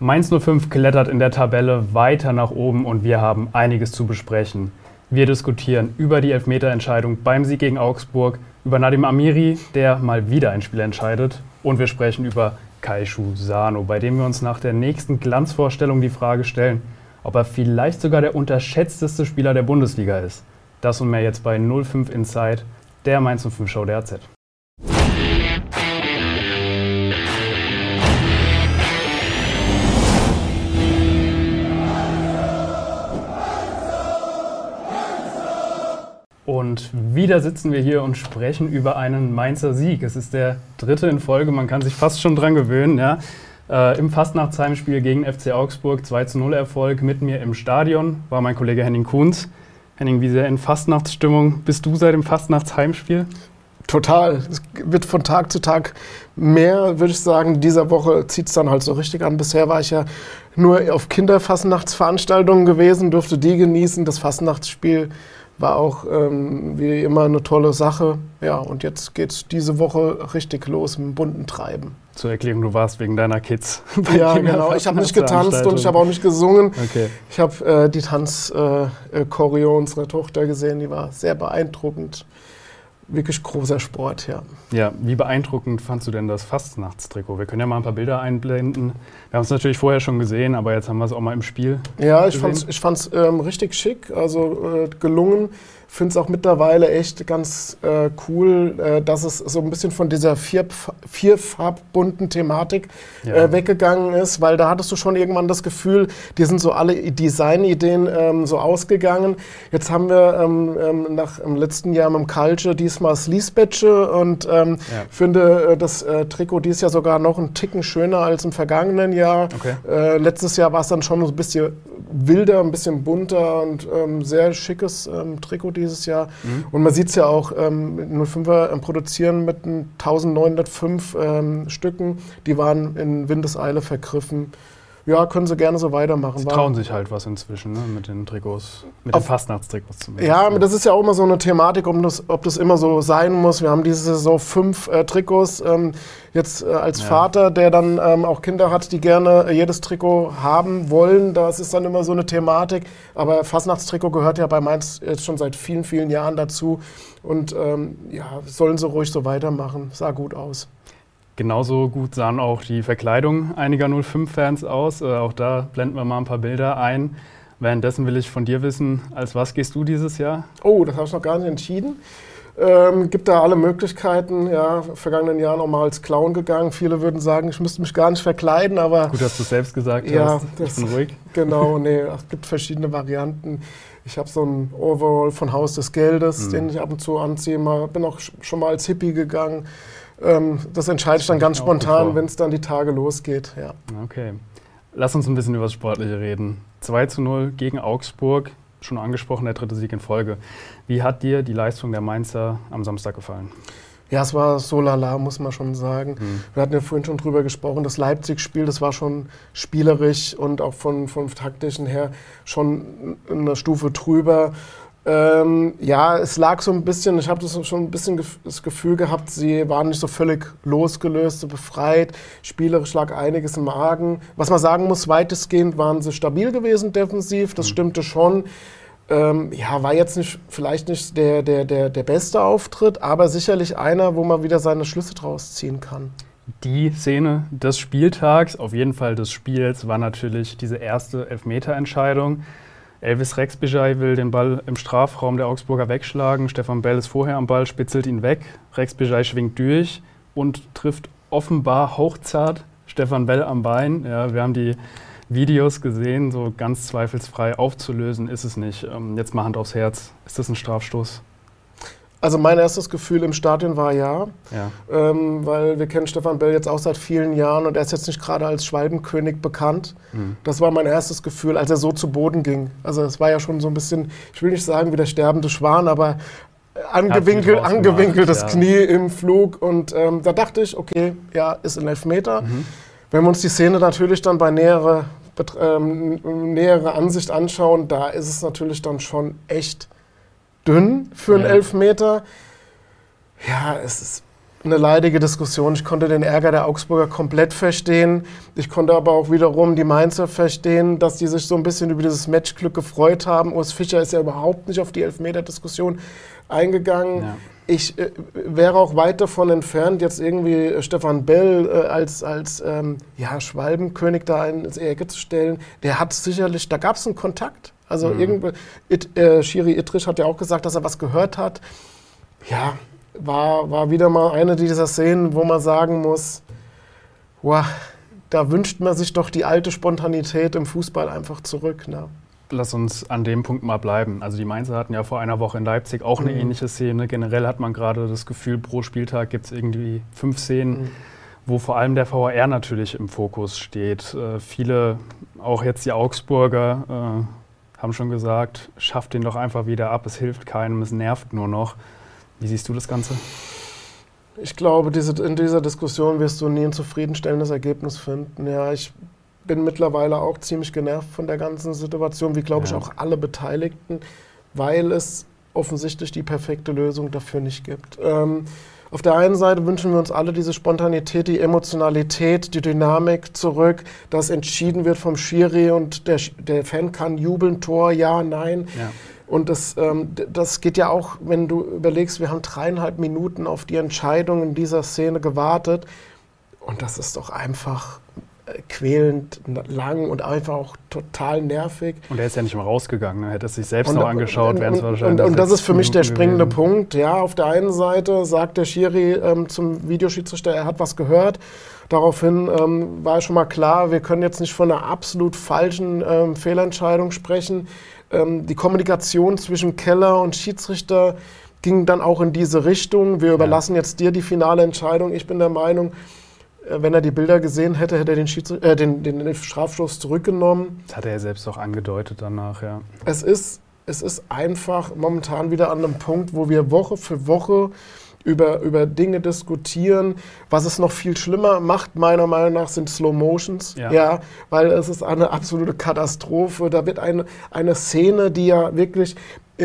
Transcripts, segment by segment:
Mainz 05 klettert in der Tabelle weiter nach oben und wir haben einiges zu besprechen. Wir diskutieren über die Elfmeterentscheidung beim Sieg gegen Augsburg, über Nadim Amiri, der mal wieder ein Spiel entscheidet, und wir sprechen über Kaishu Sano, bei dem wir uns nach der nächsten Glanzvorstellung die Frage stellen, ob er vielleicht sogar der unterschätzteste Spieler der Bundesliga ist. Das und mehr jetzt bei 05 Inside, der Mainz 05 Show der AZ. Und wieder sitzen wir hier und sprechen über einen Mainzer Sieg. Es ist der dritte in Folge, man kann sich fast schon dran gewöhnen. Ja? Im Fastnachtsheimspiel gegen FC Augsburg, 2:0 Erfolg. Mit mir im Stadion war mein Kollege Henning Kunz. Henning, wie sehr in Fastnachtsstimmung bist du seit dem Fastnachtsheimspiel? Total. Es wird von Tag zu Tag mehr, würde ich sagen. Dieser Woche zieht es dann halt so richtig an. Bisher war ich ja nur auf Kinderfastnachtsveranstaltungen gewesen, durfte die genießen. Das Fastnachtsspiel war auch wie immer eine tolle Sache. Ja, und jetzt geht es diese Woche richtig los mit dem bunten Treiben. Zur Erklärung, du warst wegen deiner Kids. Ja, genau. Ich habe nicht getanzt und ich habe auch nicht gesungen. Okay. Ich habe die Tanzchoreo unserer Tochter gesehen, die war sehr beeindruckend. Wirklich großer Sport, ja. Ja, wie beeindruckend fandst du denn das Fastnachtstrikot? Wir können ja mal ein paar Bilder einblenden. Wir haben es natürlich vorher schon gesehen, aber jetzt haben wir es auch mal im Spiel Ja, gesehen. ich fand's richtig schick, also gelungen. Finde es auch mittlerweile echt ganz cool, dass es so ein bisschen von dieser vierfarbbunten Thematik weggegangen ist, weil da hattest du schon irgendwann das Gefühl, die sind so alle Designideen so ausgegangen. Jetzt haben wir im letzten Jahr mit dem Kalce diesmal Sleece-Badge und finde das Trikot dieses Jahr sogar noch einen Ticken schöner als im vergangenen Jahr. Okay. Letztes Jahr war es dann schon so ein bisschen wilder, ein bisschen bunter und sehr schickes Trikot dieses Jahr. Mhm. Und man sieht es ja auch, 05er produzieren mit 1905 Stücken. Die waren in Windeseile vergriffen. Ja, können sie gerne so weitermachen. Sie trauen sich halt was inzwischen, ne, mit den Trikots, mit den Fastnachtstrikots zumindest. Ja, das ist ja auch immer so eine Thematik, ob das immer so sein muss. Wir haben diese Saison 5 Trikots. Jetzt als Vater, der dann auch Kinder hat, die gerne jedes Trikot haben wollen, das ist dann immer so eine Thematik. Aber Fastnachtstrikot gehört ja bei Mainz jetzt schon seit vielen, vielen Jahren dazu. Und sollen sie ruhig so weitermachen. Sah gut aus. Genauso gut sahen auch die Verkleidung einiger 05-Fans aus. Auch da blenden wir mal ein paar Bilder ein. Währenddessen will ich von dir wissen, als was gehst du dieses Jahr? Oh, das habe ich noch gar nicht entschieden. Gibt da alle Möglichkeiten. Ja, vergangenen Jahren auch mal als Clown gegangen. Viele würden sagen, ich müsste mich gar nicht verkleiden, aber... Gut, dass du es selbst gesagt ja, hast. Ich bin ruhig. Genau, es gibt verschiedene Varianten. Ich habe so einen Overall von Haus des Geldes, den ich ab und zu anziehe. Bin auch schon mal als Hippie gegangen. Das entscheide ich dann ganz spontan, wenn es dann die Tage losgeht. Ja. Okay. Lass uns ein bisschen über das Sportliche reden. 2:0 gegen Augsburg, schon angesprochen, der dritte Sieg in Folge. Wie hat dir die Leistung der Mainzer am Samstag gefallen? Ja, es war so lala, muss man schon sagen. Wir hatten ja vorhin schon drüber gesprochen, das Leipzig-Spiel, das war schon spielerisch und auch vom taktischen her schon eine Stufe drüber. Es lag so ein bisschen, ich habe das schon ein bisschen das Gefühl gehabt, sie waren nicht so völlig losgelöst, so befreit. Spielerisch lag einiges im Argen. Was man sagen muss, weitestgehend waren sie stabil gewesen defensiv, das stimmte schon. War jetzt vielleicht nicht der beste Auftritt, aber sicherlich einer, wo man wieder seine Schlüsse draus ziehen kann. Die Szene des Spieltags, auf jeden Fall des Spiels, war natürlich diese erste Elfmeterentscheidung. Elvis Rexbejai will den Ball im Strafraum der Augsburger wegschlagen. Stefan Bell ist vorher am Ball, spitzelt ihn weg. Rexbejai schwingt durch und trifft offenbar hauchzart Stefan Bell am Bein. Ja, wir haben die Videos gesehen, so ganz zweifelsfrei aufzulösen ist es nicht. Jetzt mal Hand aufs Herz. Ist das ein Strafstoß? Also mein erstes Gefühl im Stadion war ja. Weil wir kennen Stefan Bell jetzt auch seit vielen Jahren und er ist jetzt nicht gerade als Schwalbenkönig bekannt. Das war mein erstes Gefühl, als er so zu Boden ging. Also es war ja schon so ein bisschen, ich will nicht sagen wie der sterbende Schwan, aber angewinkeltes Knie im Flug. Und da dachte ich, okay, ja, ist ein Elfmeter. Wenn wir uns die Szene natürlich dann bei näherer Ansicht anschauen, da ist es natürlich dann schon echt dünn für einen Elfmeter. Ja, es ist eine leidige Diskussion. Ich konnte den Ärger der Augsburger komplett verstehen. Ich konnte aber auch wiederum die Mainzer verstehen, dass die sich so ein bisschen über dieses Matchglück gefreut haben. Urs Fischer ist ja überhaupt nicht auf die Elfmeter-Diskussion eingegangen. Ja. Ich wäre auch weit davon entfernt, jetzt irgendwie Stefan Bell als Schwalbenkönig da ins Ecke zu stellen. Der hat sicherlich, da gab es einen Kontakt. Also Schiri Ittrich hat ja auch gesagt, dass er was gehört hat. Ja, war wieder mal eine dieser Szenen, wo man sagen muss, wow, da wünscht man sich doch die alte Spontanität im Fußball einfach zurück. Ne? Lass uns an dem Punkt mal bleiben. Also die Mainzer hatten ja vor einer Woche in Leipzig auch eine ähnliche Szene. Generell hat man gerade das Gefühl, pro Spieltag gibt es irgendwie 5 Szenen, wo vor allem der VAR natürlich im Fokus steht. Viele, auch jetzt die Augsburger, haben schon gesagt, schafft den doch einfach wieder ab, es hilft keinem, es nervt nur noch. Wie siehst du das Ganze? Ich glaube, in dieser Diskussion wirst du nie ein zufriedenstellendes Ergebnis finden. Ja, ich bin mittlerweile auch ziemlich genervt von der ganzen Situation, wie glaube ich auch alle Beteiligten, weil es offensichtlich die perfekte Lösung dafür nicht gibt. Auf der einen Seite wünschen wir uns alle diese Spontanität, die Emotionalität, die Dynamik zurück, dass entschieden wird vom Schiri und der Fan kann jubeln, Tor, ja, nein. Ja. Und das geht ja auch, wenn du überlegst, wir haben 3,5 Minuten auf die Entscheidung in dieser Szene gewartet. Und das ist doch einfach quälend lang und einfach auch total nervig. Und er ist ja nicht mal rausgegangen, er hätte es sich selbst noch angeschaut, wären es wahrscheinlich. Und das ist für mich der springende Punkt. Ja, auf der einen Seite sagt der Schiri zum Videoschiedsrichter, er hat was gehört. Daraufhin war schon mal klar, wir können jetzt nicht von einer absolut falschen Fehlentscheidung sprechen. Die Kommunikation zwischen Keller und Schiedsrichter ging dann auch in diese Richtung. Wir überlassen jetzt dir die finale Entscheidung. Ich bin der Meinung, wenn er die Bilder gesehen hätte, hätte er den Strafstoß zurückgenommen. Das hat er ja selbst auch angedeutet danach, ja. Es ist einfach momentan wieder an einem Punkt, wo wir Woche für Woche über Dinge diskutieren. Was es noch viel schlimmer macht, meiner Meinung nach, sind Slow Motions. Ja, weil es ist eine absolute Katastrophe. Da wird eine Szene, die ja wirklich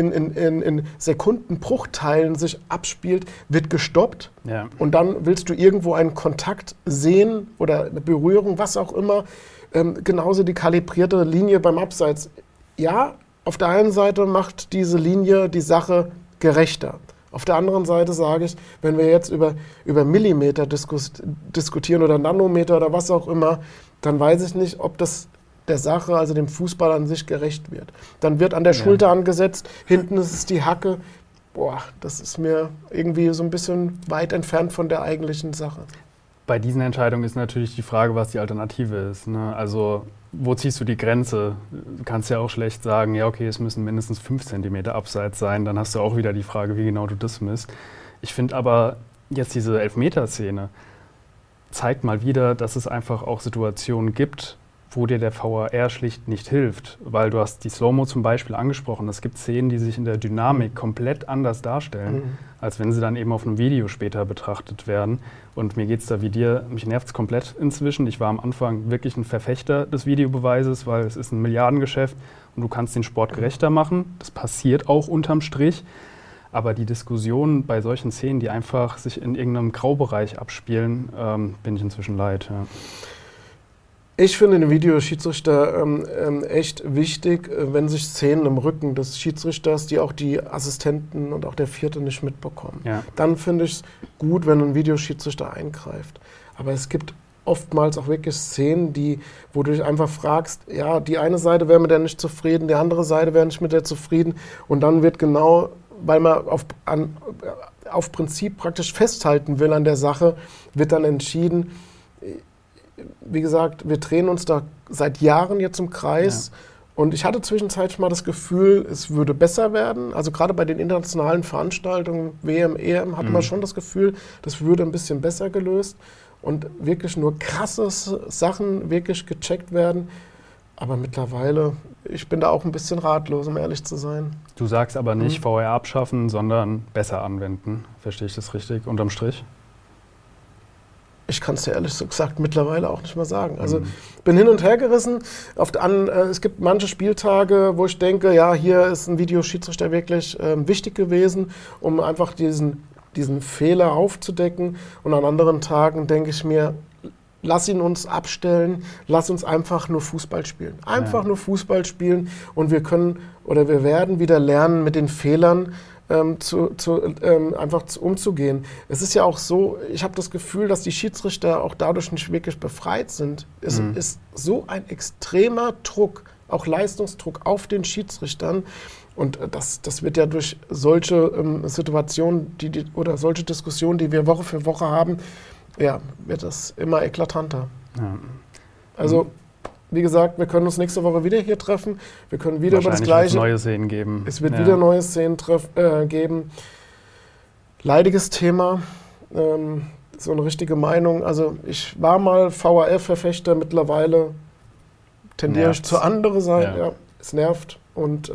in Sekundenbruchteilen sich abspielt, wird gestoppt. Ja. Und dann willst du irgendwo einen Kontakt sehen oder eine Berührung, was auch immer. Genauso die kalibrierte Linie beim Abseits. Ja, auf der einen Seite macht diese Linie die Sache gerechter. Auf der anderen Seite sage ich, wenn wir jetzt über Millimeter diskutieren oder Nanometer oder was auch immer, dann weiß ich nicht, ob das der Sache, also dem Fußball an sich, gerecht wird. Dann wird an der Schulter angesetzt, hinten ist es die Hacke. Boah, das ist mir irgendwie so ein bisschen weit entfernt von der eigentlichen Sache. Bei diesen Entscheidungen ist natürlich die Frage, was die Alternative ist. Ne? Also wo ziehst du die Grenze? Du kannst ja auch schlecht sagen, ja okay, es müssen mindestens 5 Zentimeter abseits sein. Dann hast du auch wieder die Frage, wie genau du das misst. Ich finde aber jetzt diese Elfmeterszene zeigt mal wieder, dass es einfach auch Situationen gibt, wo dir der VAR schlicht nicht hilft. Weil du hast die Slow-Mo zum Beispiel angesprochen. Es gibt Szenen, die sich in der Dynamik komplett anders darstellen, als wenn sie dann eben auf einem Video später betrachtet werden. Und mir geht es da wie dir, mich nervt es komplett inzwischen. Ich war am Anfang wirklich ein Verfechter des Videobeweises, weil es ist ein Milliardengeschäft und du kannst den Sport gerechter machen. Das passiert auch unterm Strich. Aber die Diskussion bei solchen Szenen, die einfach sich in irgendeinem Graubereich abspielen, bin ich inzwischen leid. Ja. Ich finde den Videoschiedsrichter echt wichtig, wenn sich Szenen im Rücken des Schiedsrichters, die auch die Assistenten und auch der Vierte nicht mitbekommen. Ja. Dann finde ich es gut, wenn ein Videoschiedsrichter eingreift. Aber es gibt oftmals auch wirklich Szenen, wo du dich einfach fragst, ja, die eine Seite wäre mit der nicht zufrieden, die andere Seite wäre nicht mit der zufrieden. Und dann wird genau, weil man auf Prinzip praktisch festhalten will an der Sache, wird dann entschieden. Wie gesagt, wir drehen uns da seit Jahren jetzt im Kreis. Ja. Und ich hatte zwischenzeitlich mal das Gefühl, es würde besser werden. Also gerade bei den internationalen Veranstaltungen, WM, EM, hatte man schon das Gefühl, das würde ein bisschen besser gelöst. Und wirklich nur krasse Sachen wirklich gecheckt werden. Aber mittlerweile, ich bin da auch ein bisschen ratlos, um ehrlich zu sein. Du sagst aber nicht VAR abschaffen, sondern besser anwenden. Verstehe ich das richtig, unterm Strich? Ich kann es dir ehrlich gesagt mittlerweile auch nicht mehr sagen. Also bin hin und her gerissen. Es gibt manche Spieltage, wo ich denke, ja, hier ist ein Videoschiedsrichter wirklich wichtig gewesen, um einfach diesen diesen Fehler aufzudecken. Und an anderen Tagen denke ich mir, lass ihn uns abstellen, lass uns einfach nur Fußball spielen. Einfach nur Fußball spielen und wir werden wieder lernen, mit den Fehlern einfach umzugehen. Es ist ja auch so, ich habe das Gefühl, dass die Schiedsrichter auch dadurch nicht wirklich befreit sind. Es ist so ein extremer Druck, auch Leistungsdruck auf den Schiedsrichtern. Und das wird ja durch solche Situationen oder solche Diskussionen, die wir Woche für Woche haben, ja, wird das immer eklatanter. Ja. Also, wie gesagt, wir können uns nächste Woche wieder hier treffen. Wir können wieder über das Gleiche. Neue Szenen geben. Es wird wieder neue Szenen geben. Leidiges Thema. So eine richtige Meinung. Also, ich war mal VAR-Verfechter, mittlerweile tendiere ich zur anderen Seite. Ja. Es nervt. Und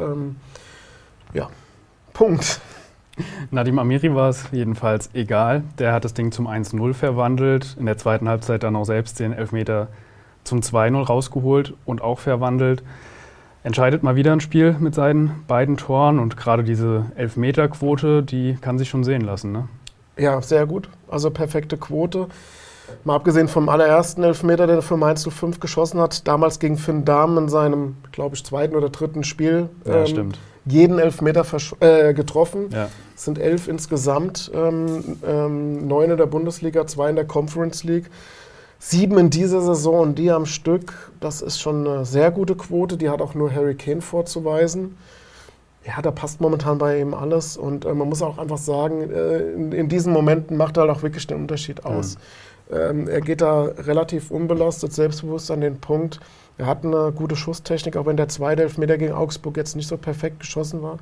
Punkt. Nadim Amiri war es jedenfalls egal. Der hat das Ding zum 1-0 verwandelt. In der zweiten Halbzeit dann auch selbst den Elfmeter zum 2-0 rausgeholt und auch verwandelt. Entscheidet mal wieder ein Spiel mit seinen beiden Toren. Und gerade diese Elfmeterquote, die kann sich schon sehen lassen, ne? Ja, sehr gut. Also perfekte Quote. Mal abgesehen vom allerersten Elfmeter, den er für Mainz 05 geschossen hat, damals gegen Finn Dahm in seinem, glaube ich, zweiten oder dritten Spiel. Ja, stimmt. Jeden Elfmeter getroffen. Ja. Es sind 11 insgesamt, 9 in der Bundesliga, 2 in der Conference League, 7 in dieser Saison und die am Stück. Das ist schon eine sehr gute Quote, die hat auch nur Harry Kane vorzuweisen. Ja, da passt momentan bei ihm alles und man muss auch einfach sagen, in diesen Momenten macht er halt auch wirklich den Unterschied aus. Er geht da relativ unbelastet, selbstbewusst an den Punkt. Er hat eine gute Schusstechnik, auch wenn der zweite Elfmeter gegen Augsburg jetzt nicht so perfekt geschossen war.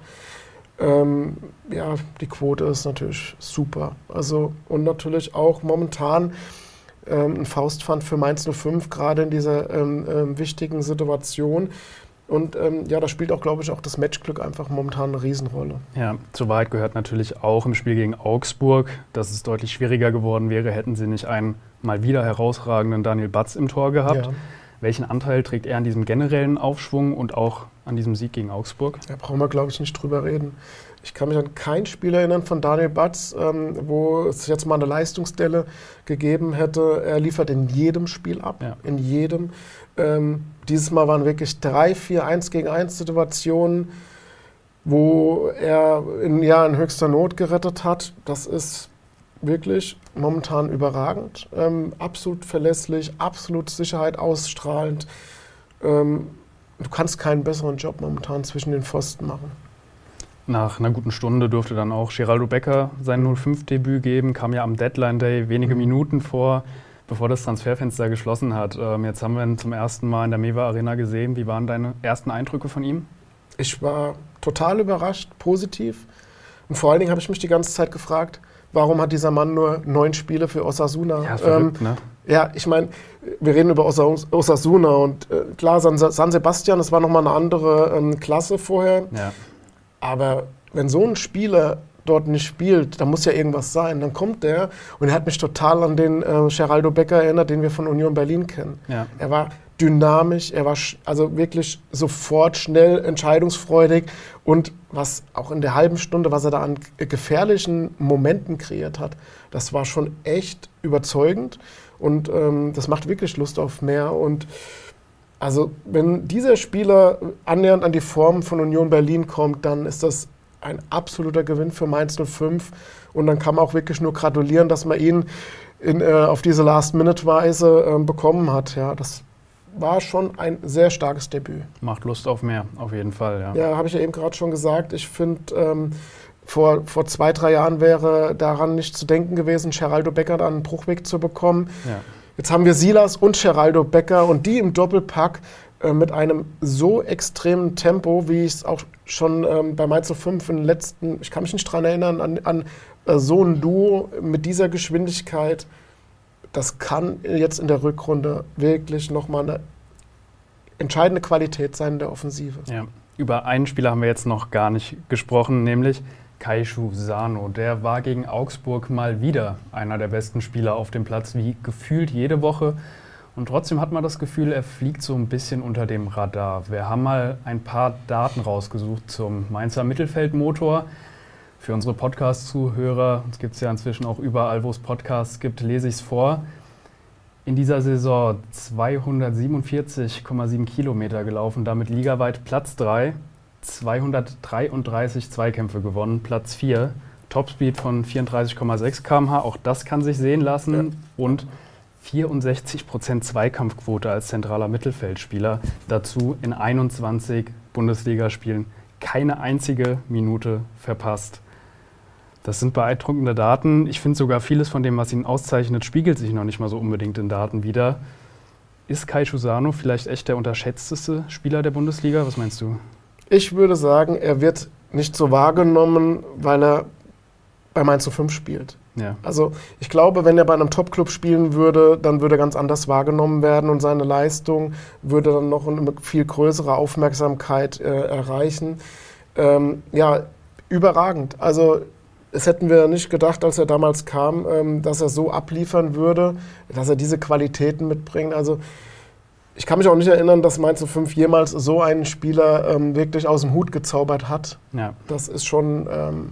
Die Quote ist natürlich super. Also, und natürlich auch momentan ein Faustpfand für Mainz 05, gerade in dieser wichtigen Situation. Und da spielt auch, glaube ich, auch das Matchglück einfach momentan eine Riesenrolle. Ja, zur Wahrheit gehört natürlich auch im Spiel gegen Augsburg, dass es deutlich schwieriger geworden wäre, hätten sie nicht einen mal wieder herausragenden Daniel Batz im Tor gehabt. Ja. Welchen Anteil trägt er an diesem generellen Aufschwung und auch an diesem Sieg gegen Augsburg? Da brauchen wir, glaube ich, nicht drüber reden. Ich kann mich an kein Spiel erinnern von Daniel Batz, wo es jetzt mal eine Leistungsdelle gegeben hätte. Er liefert in jedem Spiel ab, in jedem. Dieses Mal waren wirklich 3, 4 1-gegen-1 Situationen, wo er in höchster Not gerettet hat. Das ist wirklich momentan überragend. Absolut verlässlich, absolut Sicherheit ausstrahlend. Du kannst keinen besseren Job momentan zwischen den Pfosten machen. Nach einer guten Stunde durfte dann auch Geraldo Becker sein 05-Debüt geben, kam ja am Deadline-Day wenige Minuten vor, bevor das Transferfenster geschlossen hat. Jetzt haben wir ihn zum ersten Mal in der Mewa Arena gesehen. Wie waren deine ersten Eindrücke von ihm? Ich war total überrascht, positiv. Und vor allen Dingen habe ich mich die ganze Zeit gefragt, warum hat dieser Mann nur 9 Spiele für Osasuna? Ja, verrückt, ne? Ja, ich meine, wir reden über Osasuna und klar, San Sebastian, das war nochmal eine andere Klasse vorher. Ja. Aber wenn so ein Spieler dort nicht spielt, dann muss ja irgendwas sein. Dann kommt der und er hat mich total an den Geraldo Becker erinnert, den wir von Union Berlin kennen. Ja. Er war dynamisch, er war also wirklich sofort schnell, entscheidungsfreudig und was auch in der halben Stunde, was er da an gefährlichen Momenten kreiert hat, das war schon echt überzeugend und das macht wirklich Lust auf mehr. Und also wenn dieser Spieler annähernd an die Form von Union Berlin kommt, dann ist das ein absoluter Gewinn für Mainz 05 und dann kann man auch wirklich nur gratulieren, dass man ihn auf diese Last-Minute-Weise bekommen hat. Ja, das war schon ein sehr starkes Debüt. Macht Lust auf mehr, auf jeden Fall. Ja, ja, habe ich ja eben gerade schon gesagt. Ich finde, vor 2, 3 Jahren wäre daran nicht zu denken gewesen, Geraldo Becker da einen Bruchweg zu bekommen. Ja. Jetzt haben wir Silas und Geraldo Becker und die im Doppelpack mit einem so extremen Tempo, wie ich es auch schon bei Mainz 05 in den letzten, ich kann mich nicht daran erinnern, an so ein Duo mit dieser Geschwindigkeit. Das kann jetzt in der Rückrunde wirklich nochmal eine entscheidende Qualität sein in der Offensive. Ja. Über einen Spieler haben wir jetzt noch gar nicht gesprochen, nämlich Keishu Sano. Der war gegen Augsburg mal wieder einer der besten Spieler auf dem Platz, wie gefühlt jede Woche. Und trotzdem hat man das Gefühl, er fliegt so ein bisschen unter dem Radar. Wir haben mal ein paar Daten rausgesucht zum Mainzer Mittelfeldmotor. Für unsere Podcast-Zuhörer, es gibt es ja inzwischen auch überall, wo es Podcasts gibt, lese ich es vor. In dieser Saison 247,7 Kilometer gelaufen, damit ligaweit Platz 3, 233 Zweikämpfe gewonnen, Platz 4, Topspeed von 34,6 km/h, auch das kann sich sehen lassen, und 64% Zweikampfquote als zentraler Mittelfeldspieler. Dazu in 21 Bundesligaspielen keine einzige Minute verpasst. Das sind beeindruckende Daten. Ich finde sogar, vieles von dem, was ihn auszeichnet, spiegelt sich noch nicht mal so unbedingt in Daten wider. Ist Kai Chusano vielleicht echt der unterschätzteste Spieler der Bundesliga? Was meinst du? Ich würde sagen, er wird nicht so wahrgenommen, weil er bei Mainz 05 spielt. Ja. Also ich glaube, wenn er bei einem Top-Club spielen würde, dann würde er ganz anders wahrgenommen werden und seine Leistung würde dann noch eine viel größere Aufmerksamkeit erreichen. Überragend. Also das hätten wir nicht gedacht, als er damals kam, dass er so abliefern würde, dass er diese Qualitäten mitbringt. Also ich kann mich auch nicht erinnern, dass Mainz 05 jemals so einen Spieler wirklich aus dem Hut gezaubert hat. Ja. Das ist schon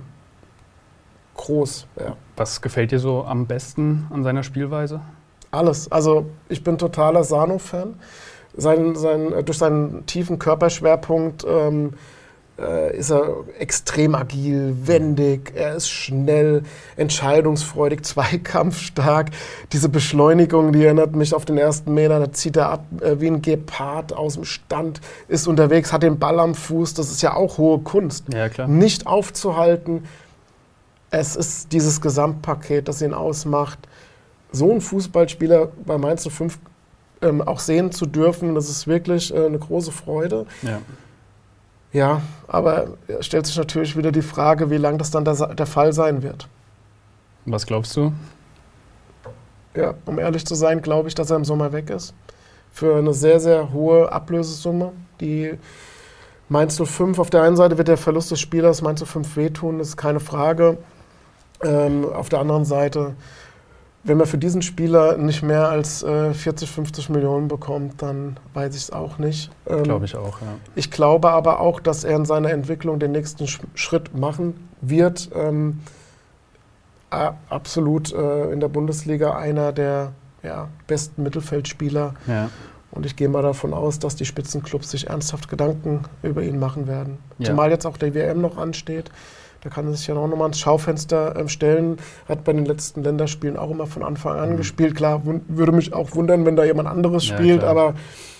groß. Ja. Was gefällt dir so am besten an seiner Spielweise? Alles. Also ich bin totaler Sano-Fan. Durch seinen tiefen Körperschwerpunkt ist er extrem agil, wendig, er ist schnell, entscheidungsfreudig, zweikampfstark. Diese Beschleunigung, die erinnert mich auf den ersten Meter, da zieht er ab wie ein Gepard aus dem Stand, ist unterwegs, hat den Ball am Fuß, das ist ja auch hohe Kunst. Ja, klar. Nicht aufzuhalten, es ist dieses Gesamtpaket, das ihn ausmacht. So einen Fußballspieler bei Mainz 05 auch sehen zu dürfen, das ist wirklich eine große Freude. Ja. Ja, aber es stellt sich natürlich wieder die Frage, wie lange das dann der Fall sein wird. Was glaubst du? Ja, um ehrlich zu sein, glaube ich, dass er im Sommer weg ist. Für eine sehr, sehr hohe Ablösesumme. Die Mainz 05, auf der einen Seite wird der Verlust des Spielers Mainz 05 wehtun, das ist keine Frage. Auf der anderen Seite, wenn man für diesen Spieler nicht mehr als 40, 50 Millionen bekommt, dann weiß ich es auch nicht. Glaube ich auch, ja. Ich glaube aber auch, dass er in seiner Entwicklung den nächsten Schritt machen wird. Absolut in der Bundesliga einer der besten Mittelfeldspieler. Ja. Und ich gehe mal davon aus, dass die Spitzenclubs sich ernsthaft Gedanken über ihn machen werden. Ja. Zumal jetzt auch der WM noch ansteht. Da kann er sich ja auch nochmal ins Schaufenster stellen. Hat bei den letzten Länderspielen auch immer von Anfang an gespielt. Klar, würde mich auch wundern, wenn da jemand anderes spielt, klar. aber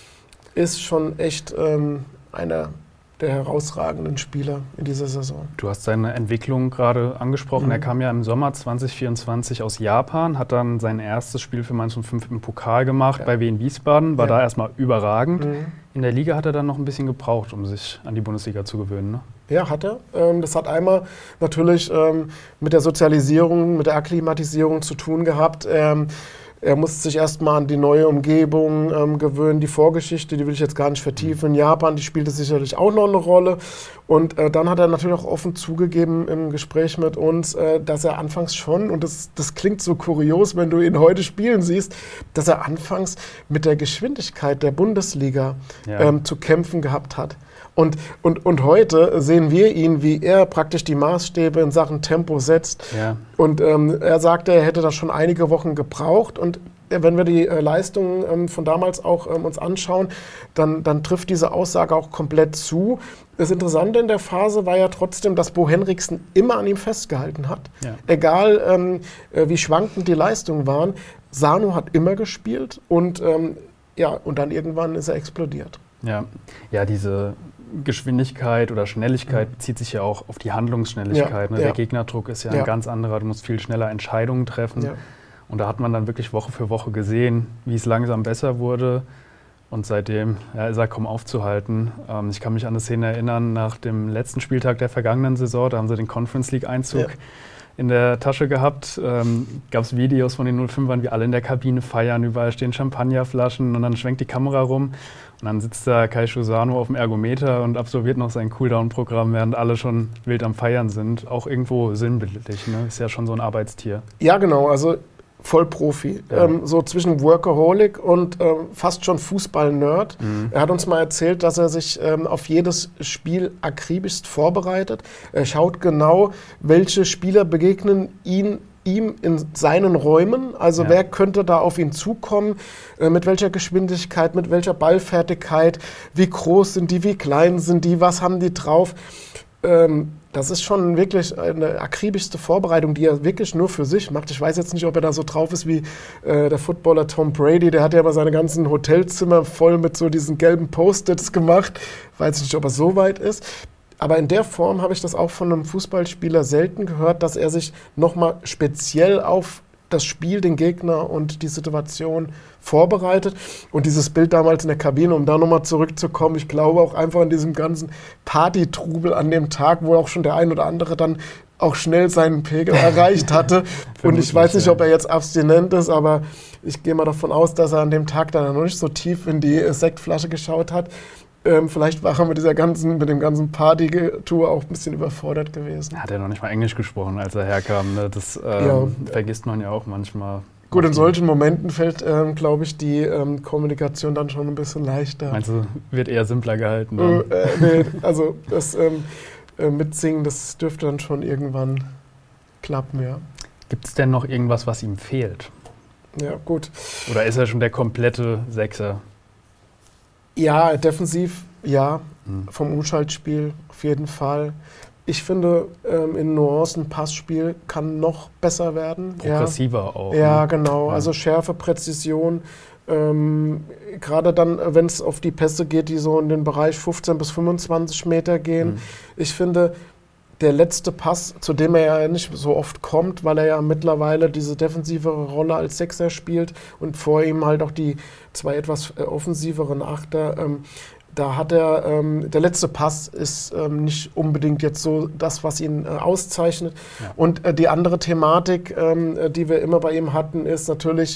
ist schon echt einer der herausragenden Spieler in dieser Saison. Du hast seine Entwicklung gerade angesprochen. Er kam ja im Sommer 2024 aus Japan, hat dann sein erstes Spiel für Mainz 05 im Pokal gemacht bei Wien Wiesbaden, war da erstmal überragend. In der Liga hat er dann noch ein bisschen gebraucht, um sich an die Bundesliga zu gewöhnen, ne? Ja, hat er. Das hat einmal natürlich mit der Sozialisierung, mit der Akklimatisierung zu tun gehabt. Er musste sich erstmal an die neue Umgebung gewöhnen. Die Vorgeschichte, die will ich jetzt gar nicht vertiefen. In Japan, die spielte sicherlich auch noch eine Rolle. Und dann hat er natürlich auch offen zugegeben im Gespräch mit uns, dass er anfangs schon, und das klingt so kurios, wenn du ihn heute spielen siehst, dass er anfangs mit der Geschwindigkeit der Bundesliga zu kämpfen gehabt hat. Und heute sehen wir ihn, wie er praktisch die Maßstäbe in Sachen Tempo setzt. Ja. Und er sagte, er hätte da schon einige Wochen gebraucht. Und wenn wir die Leistungen von damals auch uns anschauen, dann trifft diese Aussage auch komplett zu. Das Interessante in der Phase war ja trotzdem, dass Bo Henriksen immer an ihm festgehalten hat. Ja. Egal, wie schwankend die Leistungen waren. Sano hat immer gespielt und dann irgendwann ist er explodiert. Ja, diese Geschwindigkeit oder Schnelligkeit bezieht sich ja auch auf die Handlungsschnelligkeit. Ne? Der Gegnerdruck ist ja ein ganz anderer. Du musst viel schneller Entscheidungen treffen. Ja. Und da hat man dann wirklich Woche für Woche gesehen, wie es langsam besser wurde. Und seitdem ist er kaum aufzuhalten. Ich kann mich an eine Szene erinnern, nach dem letzten Spieltag der vergangenen Saison, da haben sie den Conference-League-Einzug in der Tasche gehabt. Gab es Videos von den 05ern, wie alle in der Kabine feiern, überall stehen Champagnerflaschen und dann schwenkt die Kamera rum. Und dann sitzt da Kai Chusano auf dem Ergometer und absolviert noch sein Cooldown-Programm, während alle schon wild am Feiern sind. Auch irgendwo sinnbildlich, ne? Ist ja schon so ein Arbeitstier. Ja, genau. Also Vollprofi, so zwischen Workaholic und fast schon Fußball-Nerd. Er hat uns mal erzählt, dass er sich auf jedes Spiel akribischst vorbereitet. Er schaut genau, welche Spieler begegnen ihm in seinen Räumen, also wer könnte da auf ihn zukommen, mit welcher Geschwindigkeit, mit welcher Ballfertigkeit, wie groß sind die, wie klein sind die, was haben die drauf. Das ist schon wirklich eine akribischste Vorbereitung, die er wirklich nur für sich macht. Ich weiß jetzt nicht, ob er da so drauf ist wie der Footballer Tom Brady. Der hat ja aber seine ganzen Hotelzimmer voll mit so diesen gelben Post-its gemacht. Weiß nicht, ob er so weit ist. Aber in der Form habe ich das auch von einem Fußballspieler selten gehört, dass er sich nochmal speziell auf das Spiel, den Gegner und die Situation vorbereitet. Und dieses Bild damals in der Kabine, um da nochmal zurückzukommen, ich glaube auch einfach in diesem ganzen Partytrubel an dem Tag, wo auch schon der ein oder andere dann auch schnell seinen Pegel erreicht hatte. Und ich weiß nicht, ob er jetzt abstinent ist, aber ich gehe mal davon aus, dass er an dem Tag dann noch nicht so tief in die Sektflasche geschaut hat. Vielleicht war er mit dem ganzen Party-Tour auch ein bisschen überfordert gewesen. Hat er noch nicht mal Englisch gesprochen, als er herkam. Ne? Das vergisst man ja auch manchmal. Gut, in solchen Momenten fällt, glaube ich, die Kommunikation dann schon ein bisschen leichter. Meinst du, wird eher simpler gehalten? Nee, also das Mitsingen, das dürfte dann schon irgendwann klappen, ja. Gibt es denn noch irgendwas, was ihm fehlt? Ja, gut. Oder ist er schon der komplette Sechser? Ja, defensiv, ja. Vom Umschaltspiel auf jeden Fall. Ich finde, in Nuancen Passspiel kann noch besser werden. Progressiver auch. Ja, genau. Ja. Also Schärfe, Präzision. Gerade dann, wenn es auf die Pässe geht, die so in den Bereich 15 bis 25 Meter gehen. Ich finde, der letzte Pass, zu dem er ja nicht so oft kommt, weil er ja mittlerweile diese defensivere Rolle als Sechser spielt und vor ihm halt auch die zwei etwas offensiveren Achter. Da hat er, der letzte Pass ist nicht unbedingt jetzt so das, was ihn auszeichnet. Ja. Und die andere Thematik, die wir immer bei ihm hatten, ist natürlich,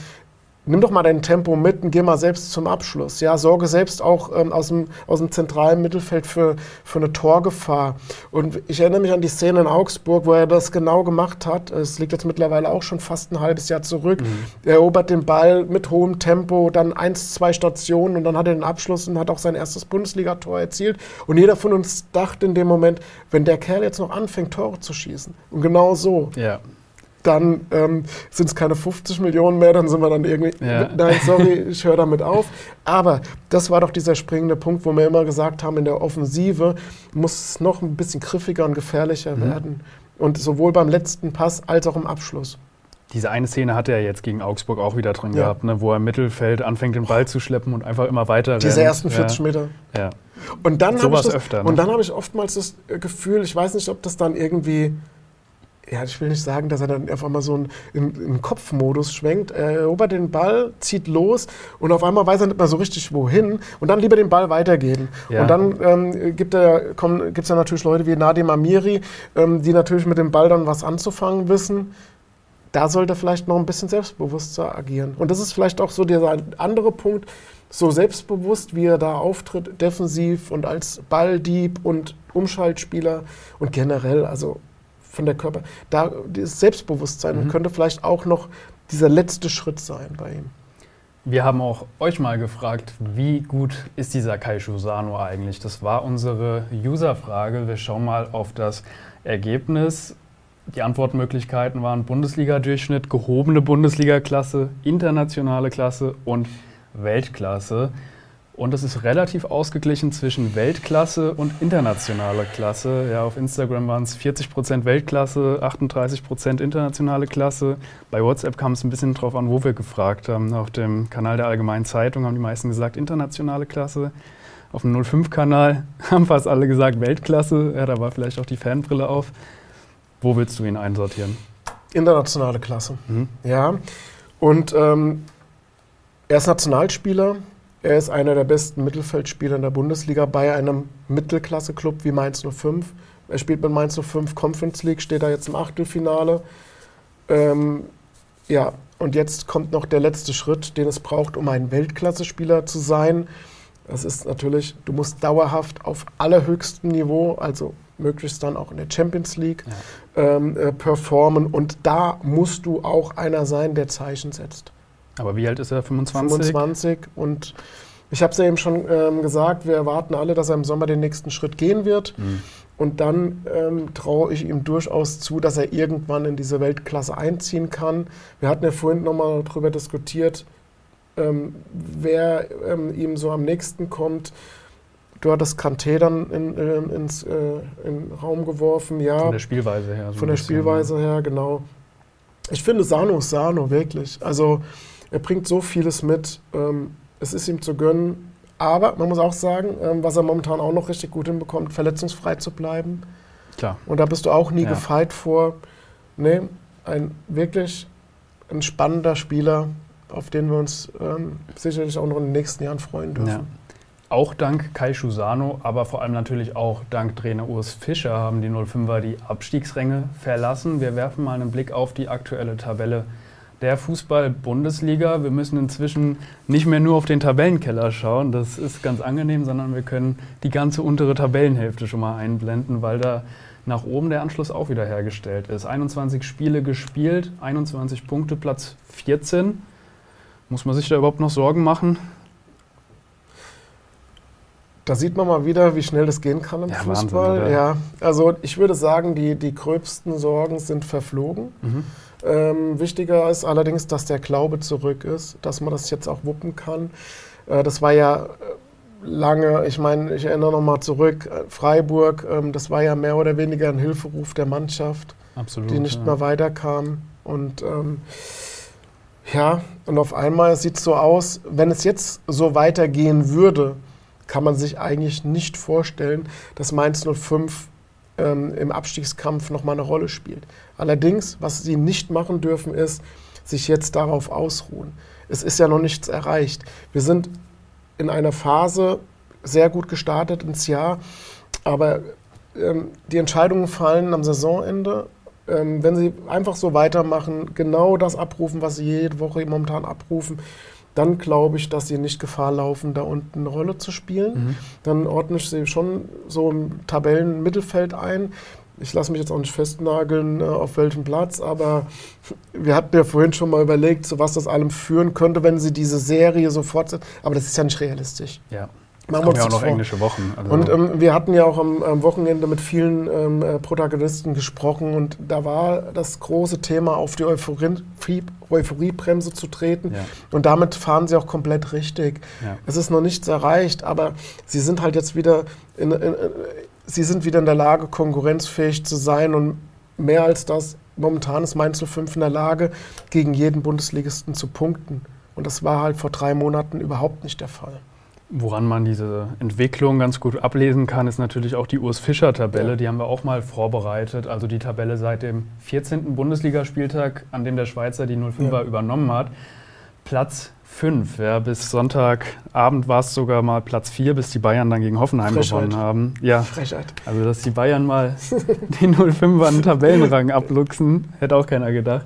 nimm doch mal dein Tempo mit und geh mal selbst zum Abschluss. Ja, sorge selbst auch aus dem zentralen Mittelfeld für eine Torgefahr. Und ich erinnere mich an die Szene in Augsburg, wo er das genau gemacht hat. Es liegt jetzt mittlerweile auch schon fast ein halbes Jahr zurück. Er erobert den Ball mit hohem Tempo, dann 1, 2 Stationen und dann hat er den Abschluss und hat auch sein erstes Bundesligator erzielt. Und jeder von uns dachte in dem Moment, wenn der Kerl jetzt noch anfängt, Tore zu schießen. Und genau so. Ja. Dann sind es keine 50 Millionen mehr, dann sind wir dann irgendwie, nein, sorry, ich höre damit auf. Aber das war doch dieser springende Punkt, wo wir immer gesagt haben, in der Offensive muss es noch ein bisschen griffiger und gefährlicher werden. Und sowohl beim letzten Pass als auch im Abschluss. Diese eine Szene hat er jetzt gegen Augsburg auch wieder drin gehabt, ne, wo er im Mittelfeld anfängt, den Ball zu schleppen und einfach immer weiter rennt. Diese ersten 40 Meter. Ja. Und dann habe ich oftmals das Gefühl, ich weiß nicht, ob das dann irgendwie... Ja, ich will nicht sagen, dass er dann auf einmal so in Kopfmodus schwenkt. Er erobert den Ball, zieht los und auf einmal weiß er nicht mehr so richtig wohin und dann lieber den Ball weitergeben. Ja. Und dann gibt es ja natürlich Leute wie Nadim Amiri, die natürlich mit dem Ball dann was anzufangen wissen. Da sollte er vielleicht noch ein bisschen selbstbewusster agieren. Und das ist vielleicht auch so dieser andere Punkt, so selbstbewusst, wie er da auftritt, defensiv und als Balldieb und Umschaltspieler und generell, also von der Körper, da dieses Selbstbewusstsein könnte vielleicht auch noch dieser letzte Schritt sein bei ihm. Wir haben auch euch mal gefragt, wie gut ist dieser Keishu Sano eigentlich? Das war unsere User-Frage. Wir schauen mal auf das Ergebnis. Die Antwortmöglichkeiten waren Bundesliga-Durchschnitt, gehobene Bundesliga-Klasse, internationale Klasse und Weltklasse. Und es ist relativ ausgeglichen zwischen Weltklasse und internationale Klasse. Ja, auf Instagram waren es 40% Weltklasse, 38% internationale Klasse. Bei WhatsApp kam es ein bisschen drauf an, wo wir gefragt haben. Auf dem Kanal der Allgemeinen Zeitung haben die meisten gesagt internationale Klasse. Auf dem 05-Kanal haben fast alle gesagt Weltklasse. Ja, da war vielleicht auch die Fanbrille auf. Wo willst du ihn einsortieren? Internationale Klasse, ja. Und er ist Nationalspieler. Er ist einer der besten Mittelfeldspieler in der Bundesliga bei einem Mittelklasse-Club wie Mainz 05. Er spielt mit Mainz 05 Conference League, steht da jetzt im Achtelfinale. Ja, und jetzt kommt noch der letzte Schritt, den es braucht, um ein Weltklasse-Spieler zu sein. Das ist natürlich, du musst dauerhaft auf allerhöchstem Niveau, also möglichst dann auch in der Champions League performen. Und da musst du auch einer sein, der Zeichen setzt. Aber wie alt ist er? 25? 25. Und ich habe es ja eben schon gesagt, wir erwarten alle, dass er im Sommer den nächsten Schritt gehen wird. Und dann traue ich ihm durchaus zu, dass er irgendwann in diese Weltklasse einziehen kann. Wir hatten ja vorhin nochmal darüber diskutiert, wer ihm so am nächsten kommt. Du hattest Kanté dann in den Raum geworfen. Ja, von der Spielweise her. So von der Spielweise her, genau. Ich finde, Sano ist Sano, wirklich. Also er bringt so vieles mit. Es ist ihm zu gönnen. Aber man muss auch sagen, was er momentan auch noch richtig gut hinbekommt, verletzungsfrei zu bleiben. Klar. Und da bist du auch nie gefeit vor. Nee, wirklich ein spannender Spieler, auf den wir uns sicherlich auch noch in den nächsten Jahren freuen dürfen. Ja. Auch dank Kai Schusano, aber vor allem natürlich auch dank Trainer Urs Fischer haben die 05er die Abstiegsränge verlassen. Wir werfen mal einen Blick auf die aktuelle Tabelle der Fußball-Bundesliga. Wir müssen inzwischen nicht mehr nur auf den Tabellenkeller schauen, das ist ganz angenehm, sondern wir können die ganze untere Tabellenhälfte schon mal einblenden, weil da nach oben der Anschluss auch wieder hergestellt ist. 21 Spiele gespielt, 21 Punkte, Platz 14. Muss man sich da überhaupt noch Sorgen machen? Da sieht man mal wieder, wie schnell das gehen kann im Fußball. Wahnsinn, ja, also ich würde sagen, die gröbsten Sorgen sind verflogen. Wichtiger ist allerdings, dass der Glaube zurück ist, dass man das jetzt auch wuppen kann. Das war ja lange, ich meine, ich erinnere nochmal zurück, Freiburg, das war ja mehr oder weniger ein Hilferuf der Mannschaft, absolut, die nicht mehr weiterkam. Und und auf einmal sieht es so aus, wenn es jetzt so weitergehen würde, kann man sich eigentlich nicht vorstellen, dass Mainz 05 im Abstiegskampf nochmal eine Rolle spielt. Allerdings, was sie nicht machen dürfen, ist, sich jetzt darauf ausruhen. Es ist ja noch nichts erreicht. Wir sind in einer Phase sehr gut gestartet ins Jahr, aber die Entscheidungen fallen am Saisonende. Wenn sie einfach so weitermachen, genau das abrufen, was sie jede Woche momentan abrufen, dann glaube ich, dass sie nicht Gefahr laufen, da unten eine Rolle zu spielen. Dann ordne ich sie schon so im Tabellenmittelfeld ein. Ich lasse mich jetzt auch nicht festnageln, auf welchem Platz, aber wir hatten ja vorhin schon mal überlegt, zu was das allem führen könnte, wenn sie diese Serie so fortsetzen. Aber das ist ja nicht realistisch. Ja. Es kommen ja auch noch englische Wochen. Also und wir hatten ja auch am Wochenende mit vielen Protagonisten gesprochen und da war das große Thema, auf die Euphoriebremse zu treten. Ja. Und damit fahren sie auch komplett richtig. Ja. Es ist noch nichts erreicht, aber sie sind halt jetzt wieder sie sind wieder in der Lage, konkurrenzfähig zu sein und mehr als das, momentan ist Mainz 05 in der Lage, gegen jeden Bundesligisten zu punkten. Und das war halt vor 3 Monaten überhaupt nicht der Fall. Woran man diese Entwicklung ganz gut ablesen kann, ist natürlich auch die Urs-Fischer-Tabelle. Ja. Die haben wir auch mal vorbereitet. Also die Tabelle seit dem 14. Bundesligaspieltag, an dem der Schweizer die 05er übernommen hat. Platz 5. Ja, bis Sonntagabend war es sogar mal Platz 4, bis die Bayern dann gegen Hoffenheim gewonnen haben. Ja, Frechheit. Also dass die Bayern mal den 05er einen Tabellenrang abluchsen, hätte auch keiner gedacht.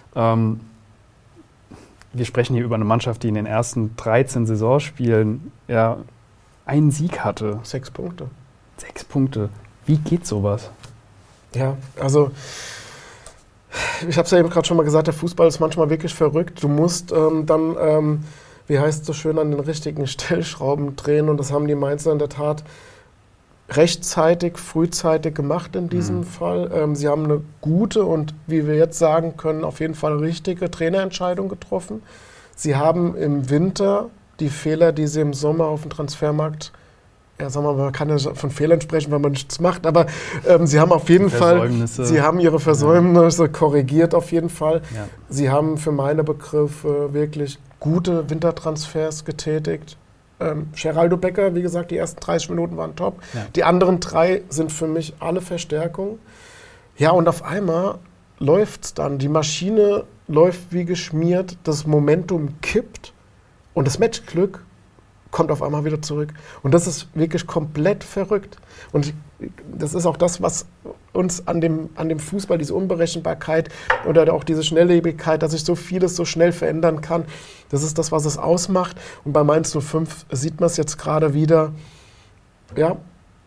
Wir sprechen hier über eine Mannschaft, die in den ersten 13 Saisonspielen einen Sieg hatte. 6 Punkte. 6 Punkte. Wie geht sowas? Ja, also ich habe es ja eben gerade schon mal gesagt, der Fußball ist manchmal wirklich verrückt. Du musst dann, wie heißt es so schön, an den richtigen Stellschrauben drehen und das haben die Mainzer in der Tat rechtzeitig, frühzeitig gemacht in diesem Fall. Sie haben eine gute und, wie wir jetzt sagen können, auf jeden Fall richtige Trainerentscheidung getroffen. Sie haben im Winter die Fehler, die sie im Sommer auf dem Transfermarkt, sagen wir mal, man kann ja von Fehlern sprechen, wenn man nichts macht, aber sie haben auf jeden Fall, sie haben ihre Versäumnisse korrigiert auf jeden Fall. Ja. Sie haben für meine Begriffe wirklich gute Wintertransfers getätigt. Geraldo Becker, wie gesagt, die ersten 30 Minuten waren top. Ja. Die anderen 3 sind für mich alle Verstärkung. Ja, und auf einmal läuft es dann. Die Maschine läuft wie geschmiert, das Momentum kippt und das Matchglück kommt auf einmal wieder zurück. Und das ist wirklich komplett verrückt. Und das ist auch das, was uns an dem Fußball, diese Unberechenbarkeit oder auch diese Schnelllebigkeit, dass sich so vieles so schnell verändern kann, das ist das, was es ausmacht. Und bei Mainz 05 sieht man es jetzt gerade wieder. Ja,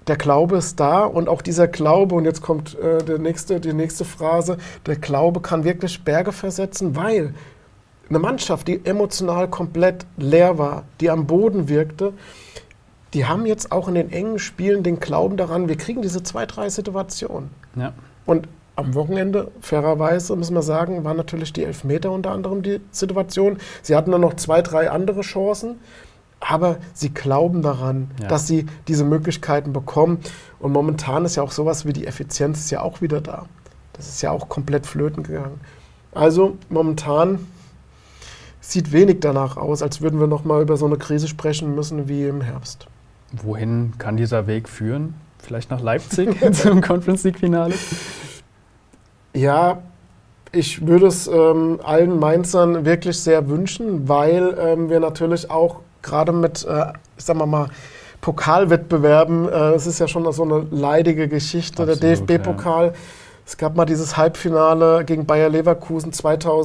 der Glaube ist da und auch dieser Glaube, und jetzt kommt die nächste Phrase, der Glaube kann wirklich Berge versetzen, weil eine Mannschaft, die emotional komplett leer war, die am Boden wirkte, die haben jetzt auch in den engen Spielen den Glauben daran, wir kriegen diese 2-3 Situationen. Ja. Und am Wochenende, fairerweise, müssen wir sagen, waren natürlich die Elfmeter unter anderem die Situation. Sie hatten dann noch 2-3 andere Chancen, aber sie glauben daran, dass sie diese Möglichkeiten bekommen. Und momentan ist ja auch sowas wie die Effizienz ist ja auch wieder da. Das ist ja auch komplett flöten gegangen. Also momentan sieht wenig danach aus, als würden wir noch mal über so eine Krise sprechen müssen wie im Herbst. Wohin kann dieser Weg führen? Vielleicht nach Leipzig zum Conference League-Finale? Ja, ich würde es allen Mainzern wirklich sehr wünschen, weil wir natürlich auch gerade mit, sagen wir mal, Pokalwettbewerben, es ist ja schon so eine leidige Geschichte, absolut, der DFB-Pokal. Ja. Es gab mal dieses Halbfinale gegen Bayer Leverkusen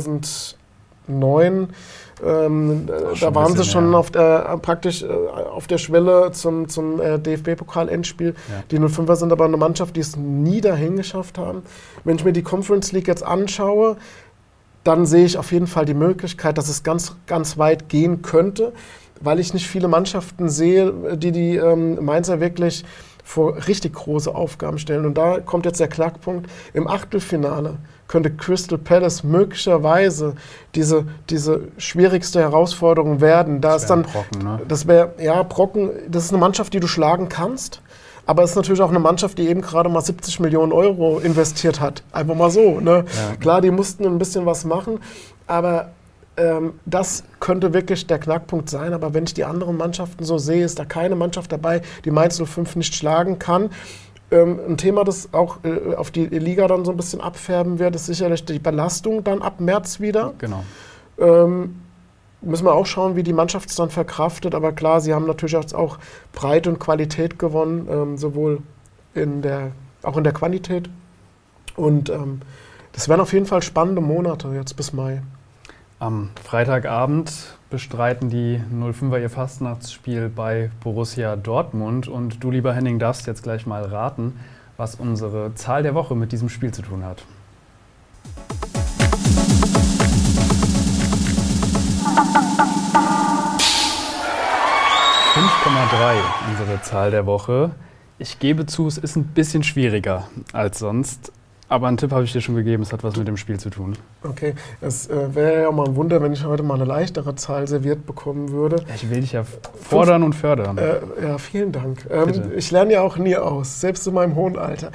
2009. Da waren sie schon praktisch auf der Schwelle zum DFB-Pokal-Endspiel. Ja. Die 05er sind aber eine Mannschaft, die es nie dahin geschafft haben. Wenn ich mir die Conference League jetzt anschaue, dann sehe ich auf jeden Fall die Möglichkeit, dass es ganz, ganz weit gehen könnte, weil ich nicht viele Mannschaften sehe, die Mainzer wirklich vor richtig große Aufgaben stellen. Und da kommt jetzt der Knackpunkt. Im Achtelfinale könnte Crystal Palace möglicherweise diese schwierigste Herausforderung werden. Da ist dann Brocken, ne? Das wäre Brocken. Das ist eine Mannschaft, die du schlagen kannst. Aber es ist natürlich auch eine Mannschaft, die eben gerade mal 70 Millionen Euro investiert hat. Einfach mal so. Ne? Ja. Klar, die mussten ein bisschen was machen. Aber das könnte wirklich der Knackpunkt sein. Aber wenn ich die anderen Mannschaften so sehe, ist da keine Mannschaft dabei, die Mainz 05 nicht schlagen kann. Ein Thema, das auch auf die Liga dann so ein bisschen abfärben wird, ist sicherlich die Belastung dann ab März wieder. Genau. Müssen wir auch schauen, wie die Mannschaft es dann verkraftet. Aber klar, sie haben natürlich auch Breite und Qualität gewonnen, sowohl auch in der Quantität. Und das werden auf jeden Fall spannende Monate jetzt bis Mai. Am Freitagabend bestreiten die 05er ihr Fastnachtsspiel bei Borussia Dortmund. Und du, lieber Henning, darfst jetzt gleich mal raten, was unsere Zahl der Woche mit diesem Spiel zu tun hat. 5,3 unsere Zahl der Woche. Ich gebe zu, es ist ein bisschen schwieriger als sonst. Aber einen Tipp habe ich dir schon gegeben, es hat was mit dem Spiel zu tun. Okay, es wäre ja mal ein Wunder, wenn ich heute mal eine leichtere Zahl serviert bekommen würde. Ich will dich ja fordern und fördern. Ja, vielen Dank. Ich lerne ja auch nie aus, selbst in meinem hohen Alter.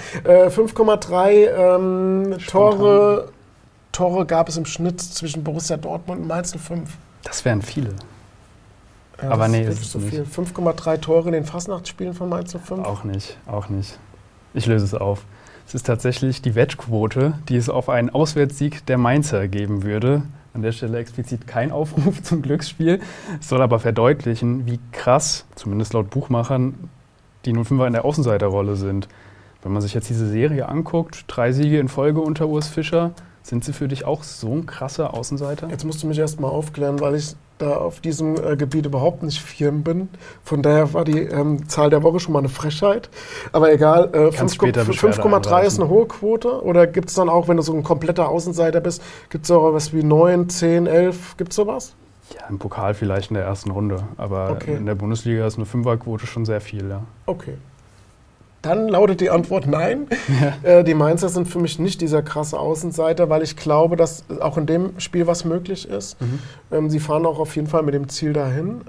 5,3 Tore gab es im Schnitt zwischen Borussia Dortmund und Mainz 05. Das wären viele. Ja, aber nee, das ist so viel. 5,3 Tore in den Fastnachtsspielen von Mainz 05? Auch nicht. Ich löse es auf. Es ist tatsächlich die Wettquote, die es auf einen Auswärtssieg der Mainzer geben würde. An der Stelle explizit kein Aufruf zum Glücksspiel. Es soll aber verdeutlichen, wie krass, zumindest laut Buchmachern, die 05er in der Außenseiterrolle sind. Wenn man sich jetzt diese Serie anguckt, 3 Siege in Folge unter Urs Fischer, sind sie für dich auch so ein krasser Außenseiter? Jetzt musst du mich erst mal aufklären, weil ich da auf diesem Gebiet überhaupt nicht firm bin. Von daher war die Zahl der Woche schon mal eine Frechheit. Aber egal, 5,3 ist eine hohe Quote. Oder gibt es dann auch, wenn du so ein kompletter Außenseiter bist, gibt es auch was wie 9, 10, 11? Gibt es sowas? Ja, im Pokal vielleicht in der ersten Runde. Aber in der Bundesliga ist eine 5er-Quote schon sehr viel. Ja. Okay. Dann lautet die Antwort nein. Ja. Die Mainzer sind für mich nicht dieser krasse Außenseiter, weil ich glaube, dass auch in dem Spiel was möglich ist. Sie fahren auch auf jeden Fall mit dem Ziel dahin.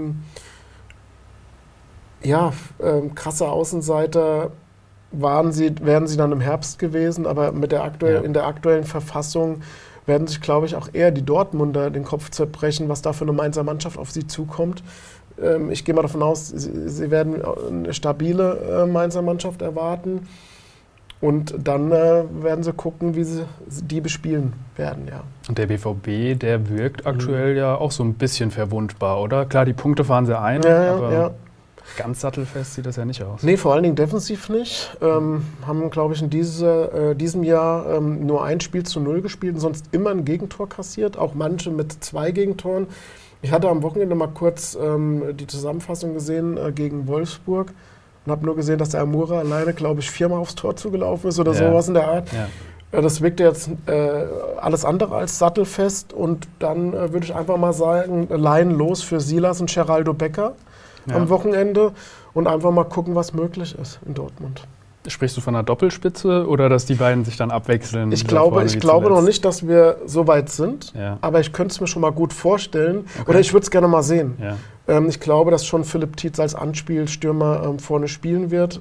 Krasse Außenseiter wären sie dann im Herbst gewesen, aber in der aktuellen Verfassung werden sich, glaube ich, auch eher die Dortmunder den Kopf zerbrechen, was da für eine Mainzer Mannschaft auf sie zukommt. Ich gehe mal davon aus, sie werden eine stabile Mainzer Mannschaft erwarten. Und dann werden sie gucken, wie sie die bespielen werden. Ja. Und der BVB, der wirkt aktuell ja auch so ein bisschen verwundbar, oder? Klar, die Punkte fahren sie ein, aber ganz sattelfest sieht das ja nicht aus. Nee, vor allen Dingen defensiv nicht. Haben, glaube ich, in diesem Jahr nur ein Spiel zu 0 gespielt und sonst immer ein Gegentor kassiert. Auch manche mit 2 Gegentoren. Ich hatte am Wochenende mal kurz die Zusammenfassung gesehen gegen Wolfsburg. und habe nur gesehen, dass der Amura alleine, glaube ich, 4-mal aufs Tor zugelaufen ist oder Ja. sowas in der Art. Ja. Das wirkte jetzt alles andere als sattelfest und dann würde ich einfach mal sagen, Laien los für Silas und Geraldo Becker am Wochenende und einfach mal gucken, was möglich ist in Dortmund. Sprichst du von einer Doppelspitze oder dass die beiden sich dann abwechseln? Ich glaube noch nicht, dass wir so weit sind, Ja. aber ich könnte es mir schon mal gut vorstellen oder ich würde es gerne mal sehen. Ja. Ich glaube, dass schon Philipp Tietz als Anspielstürmer vorne spielen wird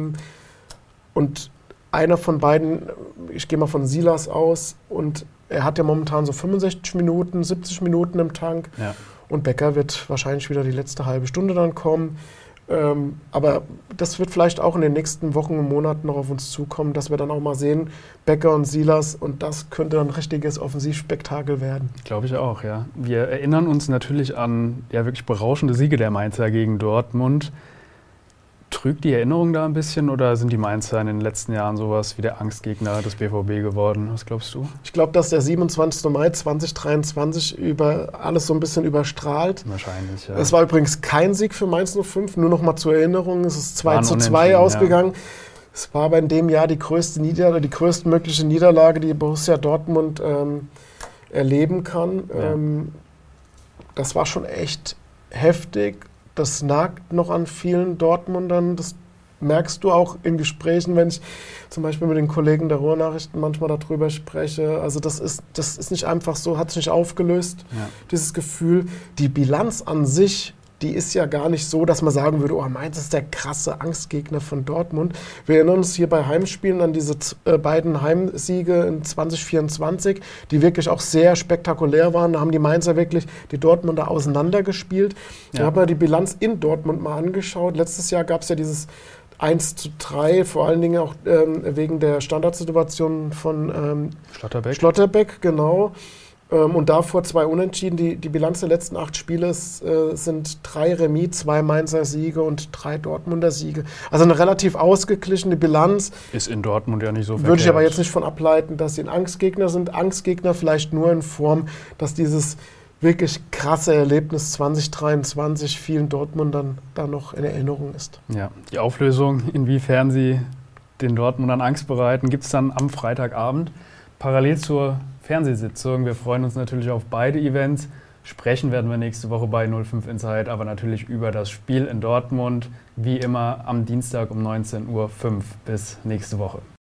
und einer von beiden, ich gehe mal von Silas aus und er hat ja momentan so 65 Minuten, 70 Minuten im Tank Ja. und Becker wird wahrscheinlich wieder die letzte halbe Stunde dann kommen. Aber das wird vielleicht auch in den nächsten Wochen und Monaten noch auf uns zukommen, dass wir dann auch mal sehen, Becker und Silas, und das könnte dann ein richtiges Offensivspektakel werden. Glaube ich auch, ja. Wir erinnern uns natürlich an wirklich berauschende Siege der Mainzer gegen Dortmund. Trügt die Erinnerung da ein bisschen oder sind die Mainzer in den letzten Jahren sowas wie der Angstgegner des BVB geworden? Was glaubst du? Ich glaube, dass der 27. Mai 2023 alles so ein bisschen überstrahlt. Wahrscheinlich, ja. Es war übrigens kein Sieg für Mainz 05, nur noch mal zur Erinnerung, es ist 2:2 ausgegangen. Ja. Es war aber in dem Jahr die größtmögliche Niederlage, die Borussia Dortmund erleben kann. Ja. Das war schon echt heftig. Das nagt noch an vielen Dortmundern. Das merkst du auch in Gesprächen, wenn ich zum Beispiel mit den Kollegen der Ruhrnachrichten manchmal darüber spreche. Also das ist nicht einfach so, hat sich nicht aufgelöst, dieses Gefühl. Die Bilanz an sich, die ist ja gar nicht so, dass man sagen würde, oh, Mainz ist der krasse Angstgegner von Dortmund. Wir erinnern uns hier bei Heimspielen an diese beiden Heimsiege in 2024, die wirklich auch sehr spektakulär waren. Da haben die Mainzer wirklich die Dortmunder auseinandergespielt. Ich habe mir die Bilanz in Dortmund mal angeschaut. Letztes Jahr gab es ja dieses 1:3, vor allen Dingen auch wegen der Standardsituation von Schlotterbeck, genau. Und davor 2 Unentschieden. Die Bilanz der letzten 8 Spiele sind 3 Remis, 2 Mainzer Siege und 3 Dortmunder Siege. Also eine relativ ausgeglichene Bilanz. Ist in Dortmund ja nicht so verkehrt. Würde ich aber jetzt nicht von ableiten, dass sie ein Angstgegner sind. Angstgegner vielleicht nur in Form, dass dieses wirklich krasse Erlebnis 2023 vielen Dortmundern da noch in Erinnerung ist. Ja, die Auflösung, inwiefern sie den Dortmundern Angst bereiten, gibt es dann am Freitagabend parallel zur Fernsehsitzung. Wir freuen uns natürlich auf beide Events. Sprechen werden wir nächste Woche bei 05 Inside, aber natürlich über das Spiel in Dortmund, wie immer am Dienstag um 19:05 Uhr. Bis nächste Woche.